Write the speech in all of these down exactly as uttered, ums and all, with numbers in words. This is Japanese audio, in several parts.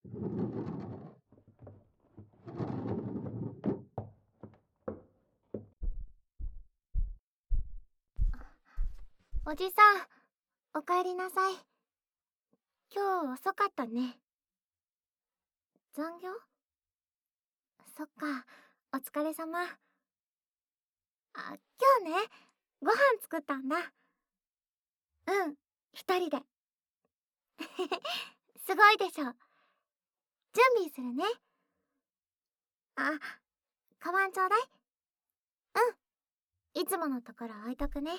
おじさん、おかえりなさい。今日遅かったね。残業？そっか、お疲れ様。あ、今日ね、ご飯作ったんだ。うん、一人で。すごいでしょ。準備するね。あ、カバンちょうだい。うん、いつものところ置いとくね。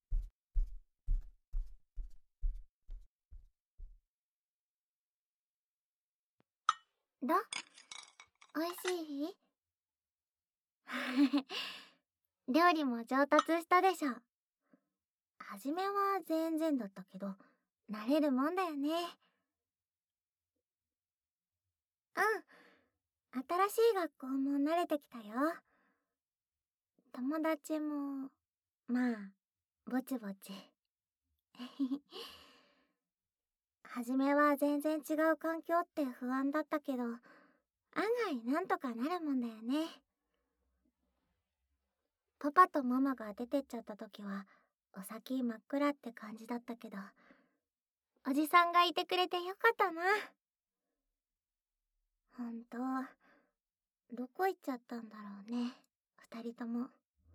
ど？おいしい？料理も上達したでしょ。はじめは全然だったけど、慣れるもんだよね。うん、新しい学校も慣れてきたよ。友達も、まあ、ぼちぼち。はじめは全然違う環境って不安だったけど、案外なんとかなるもんだよね。パパとママが出てっちゃった時は、お先真っ暗って感じだったけど、おじさんがいてくれてよかったな。ほんと、どこ行っちゃったんだろうね、二人とも。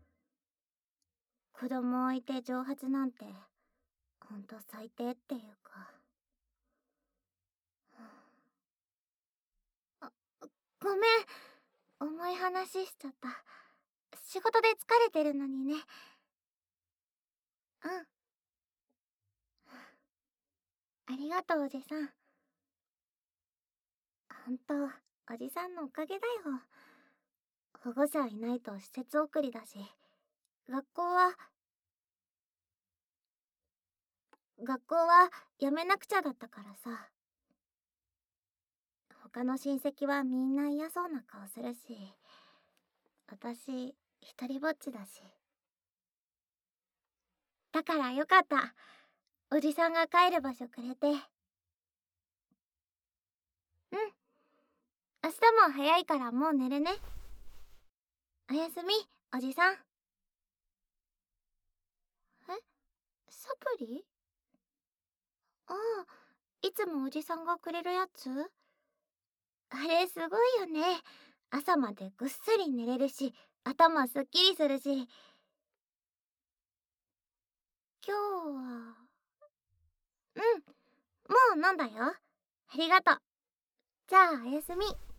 子供置いて蒸発なんて、ほんと最低っていうか。あ、ごめん、重い話しちゃった。仕事で疲れてるのにね。うん。ありがとう、おじさん。ほんと、おじさんのおかげだよ。保護者いないと施設送りだし、学校は、学校はやめなくちゃだったからさ。他の親戚はみんな嫌そうな顔するし、私、一人ぼっちだし。だからよかった。おじさんが帰る場所くれて。うん。明日も早いからもう寝るね。おやすみ、おじさん。え？サプリ？ああ、いつもおじさんがくれるやつ？あれすごいよね。朝までぐっすり寝れるし、頭すっきりするし。今日は、うん、もう飲んだよ。ありがとう。じゃあおやすみ。